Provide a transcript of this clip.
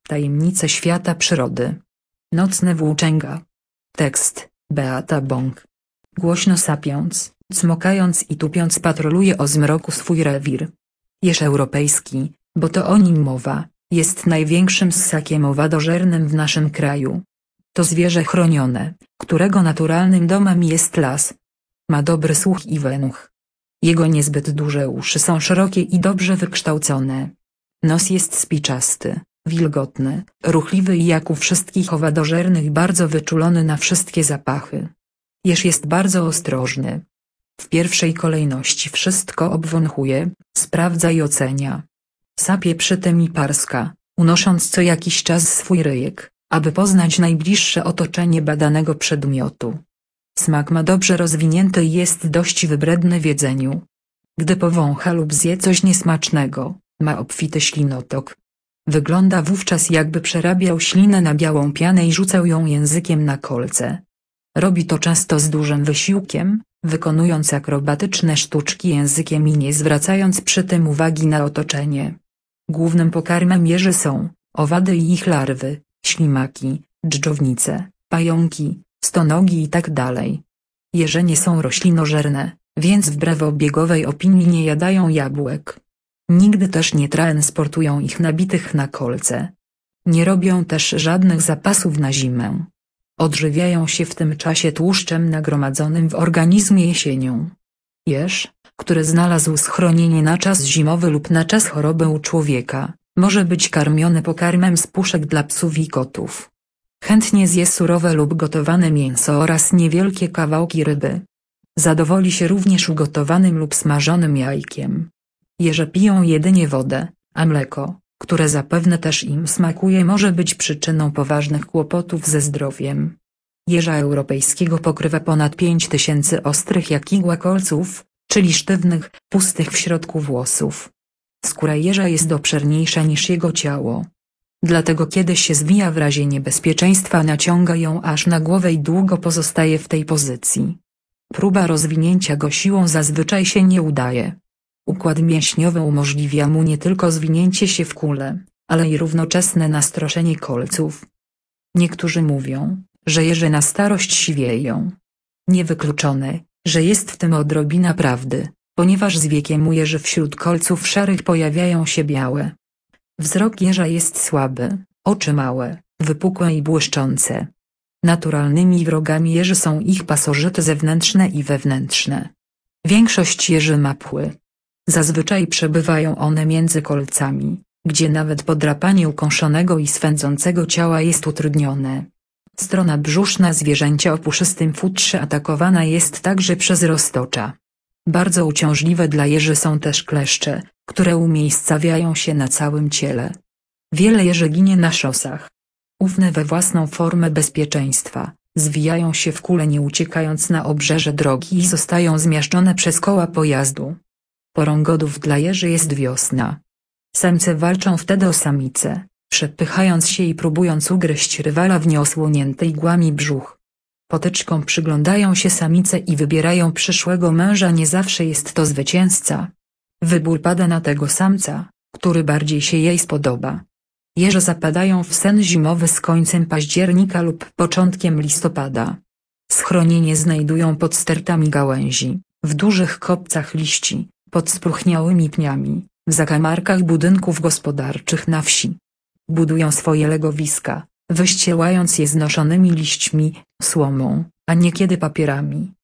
Tajemnice świata przyrody. Nocne włóczęga. Tekst: Beata Bąk. Głośno sapiąc, cmokając i tupiąc patroluje o zmroku swój rewir. Jeż europejski, bo to o nim mowa, jest największym ssakiem owadożernym w naszym kraju. To zwierzę chronione, którego naturalnym domem jest las. Ma dobry słuch i węch. Jego niezbyt duże uszy są szerokie i dobrze wykształcone. Nos jest spiczasty, wilgotny, ruchliwy i jak u wszystkich owadożernych bardzo wyczulony na wszystkie zapachy. Jeż jest bardzo ostrożny. W pierwszej kolejności wszystko obwąchuje, sprawdza i ocenia. Sapie przy tym i parska, unosząc co jakiś czas swój ryjek, aby poznać najbliższe otoczenie badanego przedmiotu. Smak ma dobrze rozwinięty i jest dość wybredny w jedzeniu. Gdy powącha lub zje coś niesmacznego, ma obfity ślinotok. Wygląda wówczas, jakby przerabiał ślinę na białą pianę i rzucał ją językiem na kolce. Robi to często z dużym wysiłkiem, wykonując akrobatyczne sztuczki językiem i nie zwracając przy tym uwagi na otoczenie. Głównym pokarmem jeży są owady i ich larwy, ślimaki, dżdżownice, pająki, stonogi itd. Jeże nie są roślinożerne, więc wbrew obiegowej opinii nie jadają jabłek. Nigdy też nie transportują ich nabitych na kolce. Nie robią też żadnych zapasów na zimę. Odżywiają się w tym czasie tłuszczem nagromadzonym w organizmie jesienią. Jeż, który znalazł schronienie na czas zimowy lub na czas choroby u człowieka, może być karmiony pokarmem z puszek dla psów i kotów. Chętnie zje surowe lub gotowane mięso oraz niewielkie kawałki ryby. Zadowoli się również ugotowanym lub smażonym jajkiem. Jeże piją jedynie wodę, a mleko, które zapewne też im smakuje, może być przyczyną poważnych kłopotów ze zdrowiem. Jeża europejskiego pokrywa ponad 5000 ostrych jak igła kolców, czyli sztywnych, pustych w środku włosów. Skóra jeża jest obszerniejsza niż jego ciało. Dlatego kiedy się zwija w razie niebezpieczeństwa, naciąga ją aż na głowę i długo pozostaje w tej pozycji. Próba rozwinięcia go siłą zazwyczaj się nie udaje. Układ mięśniowy umożliwia mu nie tylko zwinięcie się w kulę, ale i równoczesne nastroszenie kolców. Niektórzy mówią, że jeże na starość siwieją. Niewykluczone, że jest w tym odrobina prawdy, ponieważ z wiekiem u jeży wśród kolców szarych pojawiają się białe. Wzrok jeża jest słaby, oczy małe, wypukłe i błyszczące. Naturalnymi wrogami jeży są ich pasożyty zewnętrzne i wewnętrzne. Większość jeży ma pły. Zazwyczaj przebywają one między kolcami, gdzie nawet podrapanie ukąszonego i swędzącego ciała jest utrudnione. Strona brzuszna zwierzęcia o puszystym futrze atakowana jest także przez roztocza. Bardzo uciążliwe dla jeży są też kleszcze, które umiejscawiają się na całym ciele. Wiele jeży ginie na szosach. Ufne we własną formę bezpieczeństwa, zwijają się w kule, nie uciekając na obrzeże drogi i zostają zmiażdżone przez koła pojazdu. Porą godów dla jeży jest wiosna. Samce walczą wtedy o samice, przepychając się i próbując ugryźć rywala w nieosłonięty igłami brzuch. Potyczkom przyglądają się samice i wybierają przyszłego męża, nie zawsze jest to zwycięzca. Wybór pada na tego samca, który bardziej się jej spodoba. Jeże zapadają w sen zimowy z końcem października lub początkiem listopada. Schronienie znajdują pod stertami gałęzi, w dużych kopcach liści, pod spróchniałymi pniami, w zakamarkach budynków gospodarczych na wsi. Budują swoje legowiska, wyścielając je znoszonymi liśćmi, słomą, a niekiedy papierami.